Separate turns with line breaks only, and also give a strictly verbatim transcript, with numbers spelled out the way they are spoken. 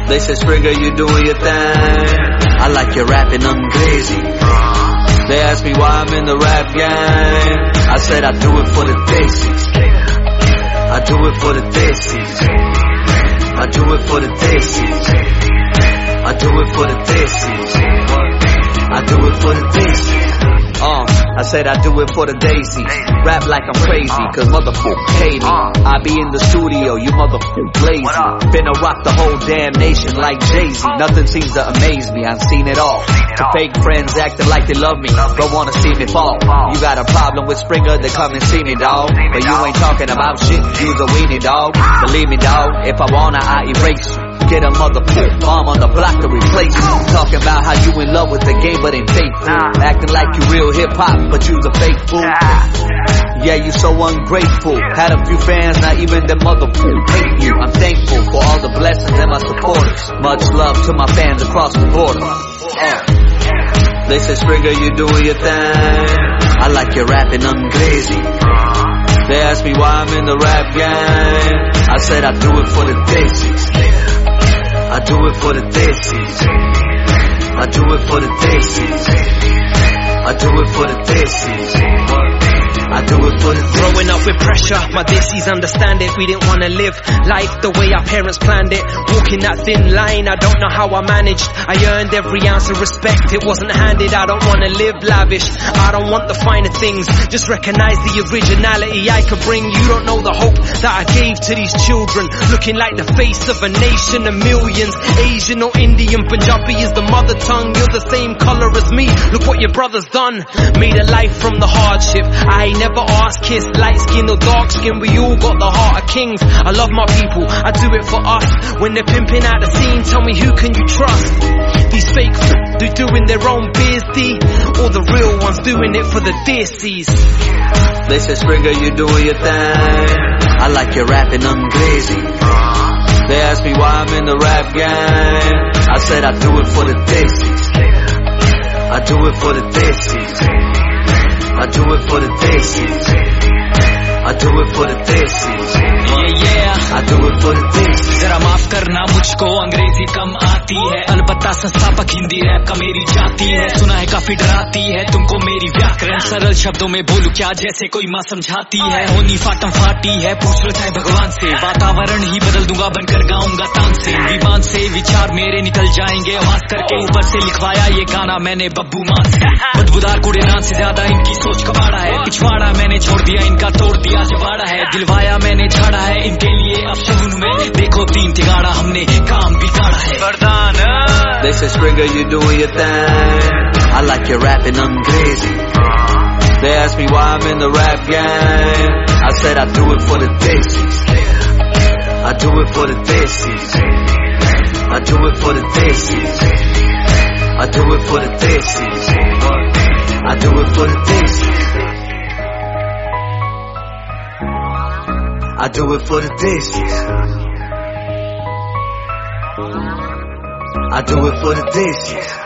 They say Springer, you doing your thing. I like your rapping Angrezi. They ask me why I'm in the rap game. I said I do it for the desis. I do it for the desis. I do it for the desis. I do it for the desis. I do it for the desis. Uh, I said I do it for the daisies. Rap like I'm crazy, cause motherfucker pay me. I be in the studio, you motherfucker lazy. Finna rock the whole damn nation like Jay-Z. Nothing seems to amaze me, I've seen it all. To fake friends acting like they love me, but wanna see me fall. You got a problem with Springer, then come and see me, dawg. But you ain't talking about shit, you's a weenie, dawg. Believe me, dawg, if I wanna, I erase you. Get a motherfucker bomb on the block to replace you. Talking about how you in love with the game but ain't faithful. Acting like you real hip-hop but you's a fake fool. Yeah, you so ungrateful. Had a few fans, not even the motherfucker hate you. I'm thankful for all the blessings and my supporters. Much love to my fans across the border. uh. They say Springer, you doing your thing. I like your rapping Angrezi. They ask me why I'm in the rap game. I said I do it for the desis. I do it for the desis. I do it for the desis. I do it for the desis. I do it for the desis.
Growing up with pressure, my desis understand it. We didn't wanna live life the way our parents planned it. Walking that thin line, I don't know how I managed. I earned every ounce of respect, it wasn't handed. I don't wanna live lavish, I don't want the finer things. Just recognize the originality I could bring. You don't know the hope that I gave to these children. Looking like the face of a nation of millions. Asian or Indian, Punjabi is the mother tongue. You're the same color as me, look what your brother's done. Made a life from the hardship, I ain't never asked kiss. Light skin or dark skin, we all got the heart of kings. I love my people, I do it for us. When they're pimping out the scene, tell me who can you trust? These fake f***, they're doing their own biz-d, or the real ones doing it for the desis.
They say Springer, you doing your thing. I like your rapping Angrezi. They ask me why I'm in the rap game. I said I do it for the desis. I do it for the desis. I do it for the desis. I do it for the desis.
Yeah, yeah.
I do it for the desis.
जरा माफ करना मुझको अंग्रेजी कम आती है, अलबत्ता संस्थापक Hindi rap का मेरी जाती है। सुना है काफी डराती है तुमको मेरी व्याकरण, सरल शब्दों में बोलूं क्या जैसे कोई माँ समझाती है। होनी फाटम फाटी है, पूछ लो चाहे भगवान से, वातावरण ही बदल दूंगा बनकर गाऊंगा तानसेन। विमान से विचार मेरे निकल जाएंगे आवाज करके, ऊपर से लिखवाया ये गाना मैंने बब्बू मान से। बदबूदार कूड़ेदान से ज्यादा इनकी सोच कबाड़ा है, पिछवाड़ा मैंने छोड़ दिया इनका तोड़ दिया जबाड़ा है। दिलवाया मैंने छाड़ा है इनके लिए अब शगुन में, देखो तीन तिगाड़ा हमने काम बिगाड़ा है। वरदान
They say Springer, you doing your thing. I like your rapping Angrezi. They ask me why I'm in the rap game. I said I do it for the desis. I do it for the desis. I do it for the desis. I do it for the desis. I do it for the desis. I do it for the desis. I do it for the desis.